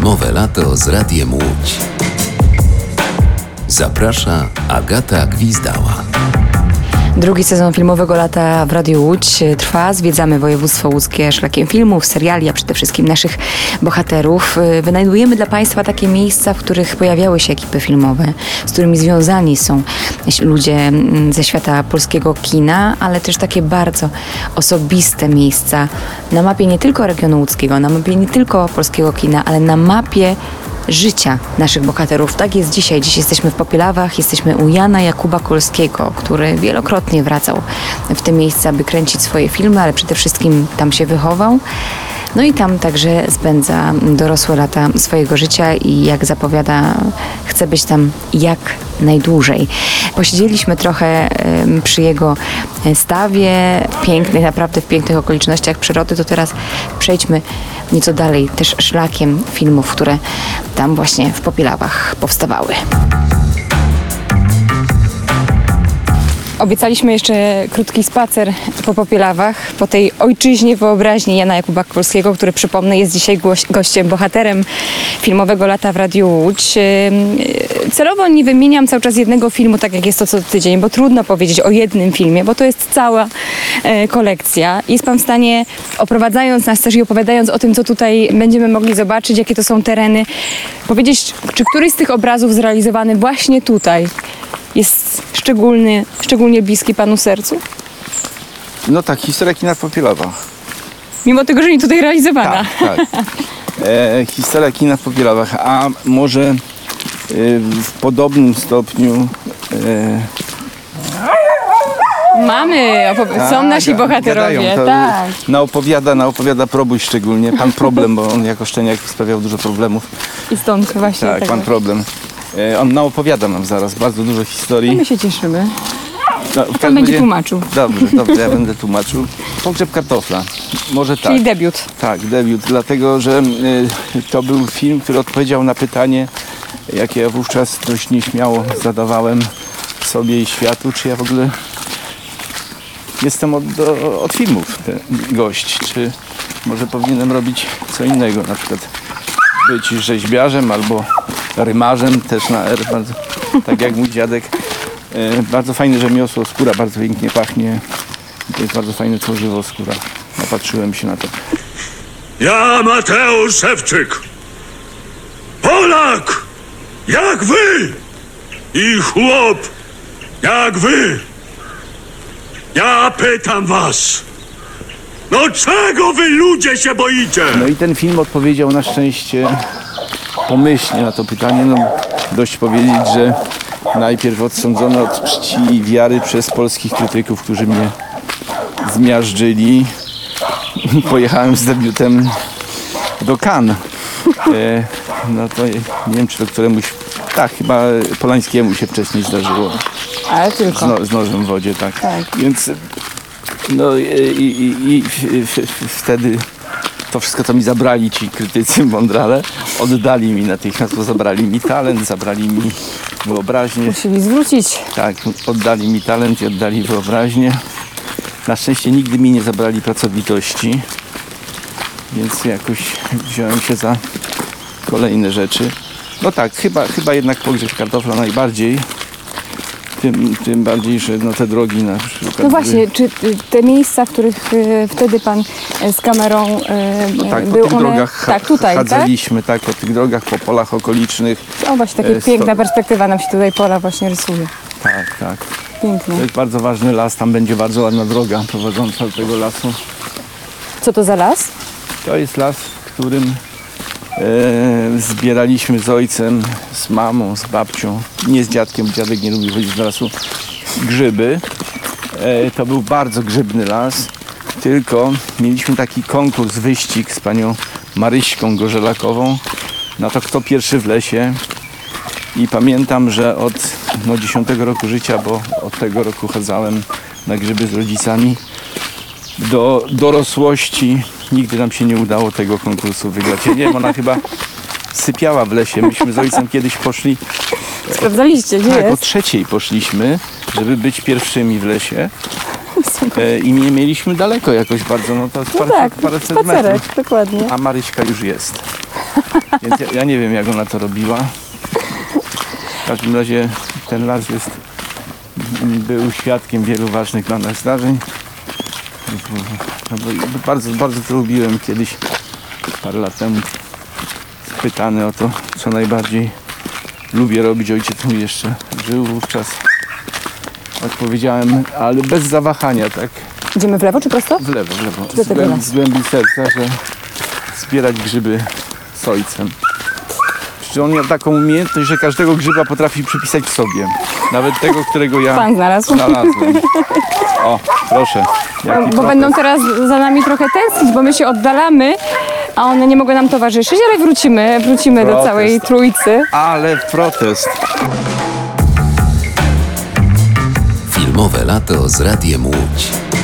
Filmowe lato z Radiem Łódź. Zaprasza Agata Gwizdała. Drugi sezon Filmowego Lata w Radiu Łódź trwa. Zwiedzamy województwo łódzkie szlakiem filmów, seriali, a przede wszystkim naszych bohaterów. Wynajdujemy dla Państwa takie miejsca, w których pojawiały się ekipy filmowe, z którymi związani są ludzie ze świata polskiego kina, ale też takie bardzo osobiste miejsca na mapie nie tylko regionu łódzkiego, na mapie nie tylko polskiego kina, ale na mapie życia naszych bohaterów. Tak jest dzisiaj. Dziś jesteśmy w Popielawach, jesteśmy u Jana Jakuba Kolskiego, który wielokrotnie wracał w te miejsca, by kręcić swoje filmy, ale przede wszystkim tam się wychował. No i tam także spędza dorosłe lata swojego życia i jak zapowiada, chce być tam jak najdłużej. Posiedzieliśmy trochę przy jego stawie, naprawdę w pięknych okolicznościach przyrody, to teraz przejdźmy nieco dalej, też szlakiem filmów, które tam właśnie w Popielawach powstawały. Obiecaliśmy jeszcze krótki spacer po Popielawach, po tej ojczyźnie wyobraźni Jana Jakuba Kolskiego, który, przypomnę, jest dzisiaj gościem, bohaterem Filmowego Lata w Radiu Łódź. Celowo nie wymieniam cały czas jednego filmu, tak jak jest to co tydzień, bo trudno powiedzieć o jednym filmie, bo to jest cała kolekcja. Jest Pan w stanie, oprowadzając nas też i opowiadając o tym, co tutaj będziemy mogli zobaczyć, jakie to są tereny, powiedzieć, czy któryś z tych obrazów zrealizowany właśnie tutaj jest szczególnie bliski Panu sercu? No tak, historia kina w Popielawach. Mimo tego, że nie tutaj realizowana. Tak. Historia kina w Popielawach, a może w podobnym stopniu... Są nasi bohaterowie, tak. Naopowiada Probuś szczególnie. Pan Problem, bo on jako szczeniak sprawiał dużo problemów. I stąd właśnie. Tak, pan Problem. On naopowiada nam zaraz bardzo dużo historii. My się cieszymy. No, Pan będzie tłumaczył. Dobrze, ja będę tłumaczył. Pogrzeb kartofla. Może tak. Czyli debiut. Tak, debiut, dlatego że to był film, który odpowiedział na pytanie, jakie ja wówczas dość nieśmiało zadawałem sobie i światu, czy ja w ogóle jestem od filmów gość, czy może powinienem robić co innego, na przykład być rzeźbiarzem albo rymarzem, też na R, bardzo, tak jak mój dziadek. Bardzo fajne rzemiosło, skóra bardzo pięknie pachnie. To jest bardzo fajne tworzywo, skóra. Napatrzyłem się na to. Ja, Mateusz Szewczyk, Polak, jak wy i chłop, jak wy. Ja pytam was, no czego wy ludzie się boicie? No i ten film odpowiedział na szczęście pomyślnie na to pytanie. No, dość powiedzieć, że najpierw odsądzono od czci i wiary przez polskich krytyków, którzy mnie zmiażdżyli. Pojechałem z debiutem do Cannes. No to nie wiem, czy to któremuś... Tak, chyba Polańskiemu się wcześniej zdarzyło. Ale tylko. Z nożem w wodzie, tak. Więc no i wtedy to wszystko, co mi zabrali ci krytycy mądrale, oddali mi natychmiast, bo zabrali mi talent, zabrali mi wyobraźnię. Musieli zwrócić. Tak, oddali mi talent i oddali wyobraźnię. Na szczęście nigdy mi nie zabrali pracowitości, więc jakoś wziąłem się za kolejne rzeczy. No tak, chyba jednak pogrzeb kartofla najbardziej. Tym bardziej, że no te drogi na przykład... No właśnie, czy te miejsca, w których wtedy Pan z kamerą no tak, był, po tych drogach chadzaliśmy, tak, po tych drogach, po polach okolicznych. O właśnie, taka piękna perspektywa nam się tutaj pola właśnie rysuje. Tak. Pięknie. To jest bardzo ważny las, tam będzie bardzo ładna droga prowadząca do tego lasu. Co to za las? To jest las, w którym zbieraliśmy z ojcem, z mamą, z babcią, nie z dziadkiem, dziadek nie lubi chodzić do lasu, grzyby. To był bardzo grzybny las, tylko mieliśmy taki konkurs, wyścig z panią Maryśką Gorzelakową na to, kto pierwszy w lesie. I pamiętam, że od 10 roku życia, bo od tego roku chadzałem na grzyby z rodzicami, do dorosłości nigdy nam się nie udało tego konkursu wygrać. Ja nie wiem, ona chyba sypiała w lesie. Myśmy z ojcem kiedyś poszli... Sprawdzaliście, gdzie tak, jest? o 3:00 poszliśmy, żeby być pierwszymi w lesie. I nie mieliśmy daleko jakoś bardzo, no to paręset spacerek, metrów. dokładnie. A Maryśka już jest. Więc ja nie wiem, jak ona to robiła. W każdym razie ten las był świadkiem wielu ważnych dla nas zdarzeń. No bo bardzo, bardzo to lubiłem kiedyś, parę lat temu, spytany o to, co najbardziej lubię robić. Ojciec mój jeszcze żył wówczas. Odpowiedziałem, ale bez zawahania, tak? Idziemy w lewo czy prosto? W lewo, w lewo. Do tego lasu. Z głębi serca, że zbierać grzyby z ojcem. Przecież on miał taką umiejętność, że każdego grzyba potrafi przypisać w sobie. Nawet tego, którego ja Pan znalazł. znalazłem. O, proszę. Jaki Bo protest. będą teraz za nami trochę tęsknić, bo my się oddalamy, a one nie mogą nam towarzyszyć, ale wrócimy do Protest. całej trójcy. Ale protest. Filmowe lato z Radiem Łódź.